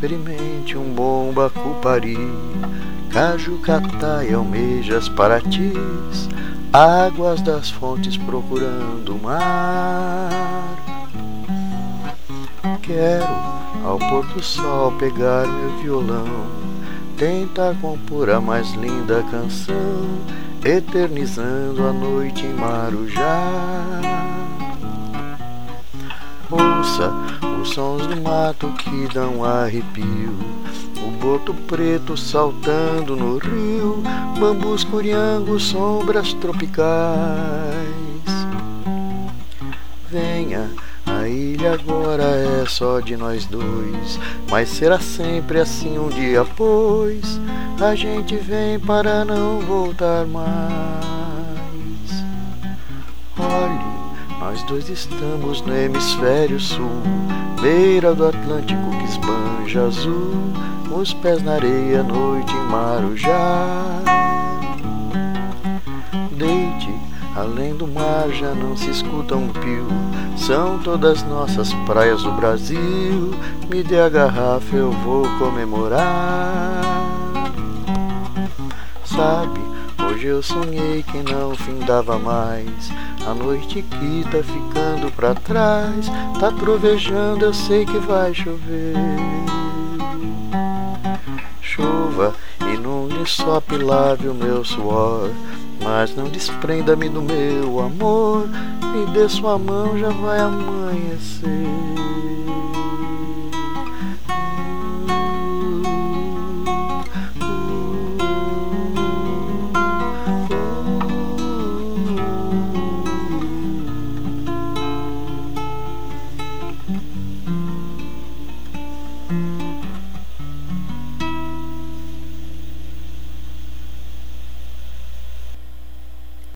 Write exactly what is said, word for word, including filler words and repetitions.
experimente um bom bacupari, caju, catai, almejas, paratis, águas das fontes procurando o mar. Quero ao pôr do sol pegar meu violão, tentar compor a mais linda canção, eternizando a noite em Marujá. Ouça os sons do mato que dão arrepio, o boto preto saltando no rio, bambus, curiangos, sombras tropicais. Venha, a ilha agora é só de nós dois, mas será sempre assim um dia, pois a gente vem para não voltar mais. Olhe, nós dois estamos no hemisfério sul, beira do Atlântico que esbanja azul, os pés na areia, noite em Marujá. Deite, além do mar já não se escuta um pio, são todas nossas praias do Brasil, me dê a garrafa, eu vou comemorar. Sabe, hoje eu sonhei que não findava mais, a noite que tá ficando pra trás, tá trovejando, eu sei que vai chover. Chova, inunde, sope, lave o meu suor, mas não desprenda-me do meu amor, me dê sua mão, já vai amanhecer.